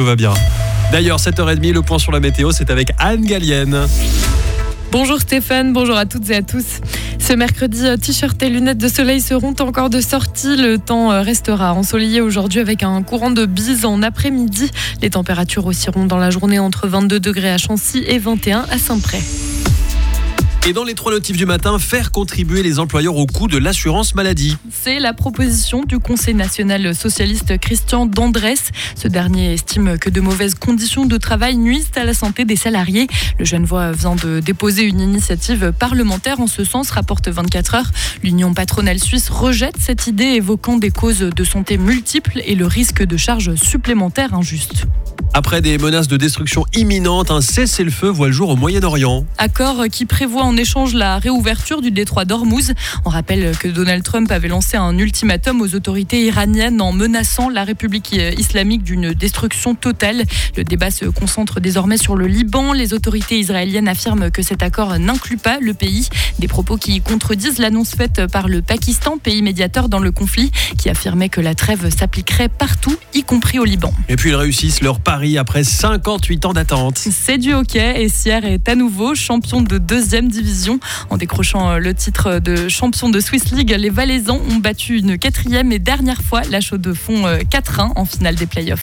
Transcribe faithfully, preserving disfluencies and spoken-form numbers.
va bien. D'ailleurs, sept heures trente, le point sur la météo, c'est avec Anne Gallienne. Bonjour Stéphane, bonjour à toutes et à tous. Ce mercredi, t-shirt et lunettes de soleil seront encore de sortie. Le temps restera ensoleillé aujourd'hui avec un courant de bise en après-midi. Les températures oscilleront dans la journée entre vingt-deux degrés à Chancy et vingt et un à Saint-Pré. Et dans les trois notifs du matin, faire contribuer les employeurs au coût de l'assurance maladie. C'est la proposition du Conseil national socialiste Christian Dandrès. Ce dernier estime que de mauvaises conditions de travail nuisent à la santé des salariés. Le Genevois vient de déposer une initiative parlementaire en ce sens, rapporte vingt-quatre heures. L'Union patronale suisse rejette cette idée, évoquant des causes de santé multiples et le risque de charges supplémentaires injustes. Après des menaces de destruction imminente, un cessez-le-feu voit le jour au Moyen-Orient. Accord qui prévoit en échange la réouverture du détroit d'Ormuz. On rappelle que Donald Trump avait lancé un ultimatum aux autorités iraniennes en menaçant la République islamique d'une destruction totale. Le débat se concentre désormais sur le Liban. Les autorités israéliennes affirment que cet accord n'inclut pas le pays. Des propos qui contredisent l'annonce faite par le Pakistan, pays médiateur dans le conflit, qui affirmait que la trêve s'appliquerait partout, y compris au Liban. Et puis ils réussissent leur pari après cinquante-huit ans d'attente. C'est du hockey et Sierre est à nouveau champion de deuxième division. En décrochant le titre de champion de Swiss League, les Valaisans ont battu une quatrième et dernière fois la Chaux-de-Fonds quatre un en finale des playoffs.